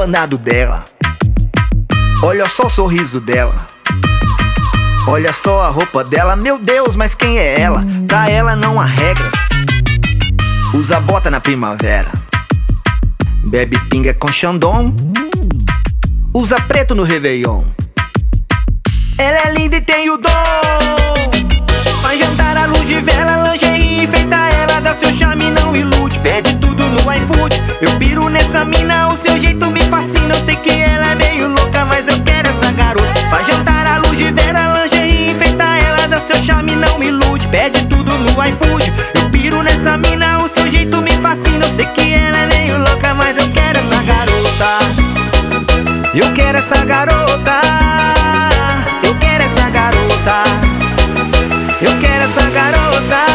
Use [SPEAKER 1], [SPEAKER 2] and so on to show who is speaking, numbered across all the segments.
[SPEAKER 1] abanado dela. Olha só o sorriso dela. Olha só a roupa dela. Meu Deus, mas quem é ela? Pra ela não há regras. Usa bota na primavera. Bebe pinga com Xandão. Usa preto no Réveillon. Ela é linda e tem o dom. Vai jantar à luz de vela, lingerie, enfeita ela, dá seu charme, não ilude. Pede tudo no iFood. Eu piro nessa mina, o seu jeito me fascina. Eu sei que ela é meio louca, mas eu quero essa garota. Vai jantar à luz de vela, lingerie, enfeita ela, dá seu charme, não ilude. Pede tudo no iFood. Eu piro nessa mina, o seu jeito me fascina. Eu sei que ela é meio louca, mas eu quero essa garota. Eu quero essa garota. Eu quero essa garota. Eu quero essa garota.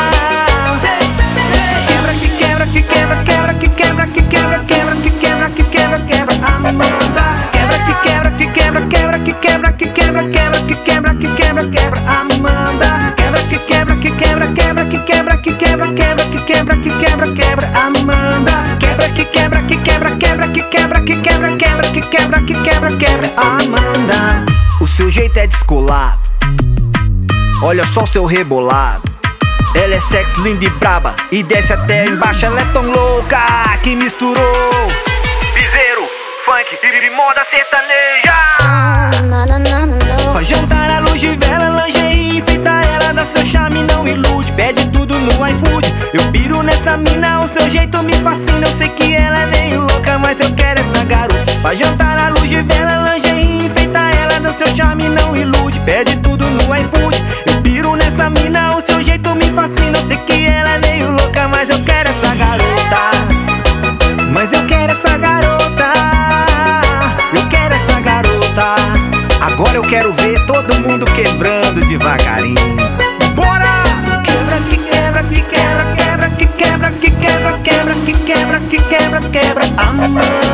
[SPEAKER 1] Quebra que quebra, que quebra, quebra, que quebra, que quebra, quebra, que quebra, que quebra, quebra, Amanda. Quebra que quebra, que quebra, quebra, que quebra, que quebra, quebra, que quebra, que quebra, quebra, Amanda. Quebra que quebra, que quebra, quebra, que quebra, que quebra, quebra, que quebra, que quebra, quebra, Amanda. Quebra que quebra, que quebra, quebra, que quebra, que quebra, quebra, que quebra, que quebra, quebra, Amanda. O seu jeito é descolado. Olha só o seu rebolado. Ela é sexy, linda e braba, e desce até embaixo. Ela é tão louca que misturou piseiro, funk e moda sertaneja. Faz jantar à luz de vela, lingerie, enfeita ela, dá seu charme, não ilude. Pede tudo no iFood. Eu piro nessa mina, o seu jeito me fascina. Eu sei que ela é meio louca, mas eu quero essa garota. Faz jantar à luz de vela, lingerie, enfeita ela, dá seu charme, não ilude. Pede tudo no iFood. Eu piro nessa mina, o seu jeito me fascina. Eu sei que ela é meio louca, mas eu quero essa garota. Mas eu quero essa garota. Eu quero essa garota. Agora eu quero ver todo mundo quebrando devagarinho. Bora! Quebra que quebra, que quebra, quebra, que quebra, que quebra, quebra, que quebra, que quebra, quebra, amor.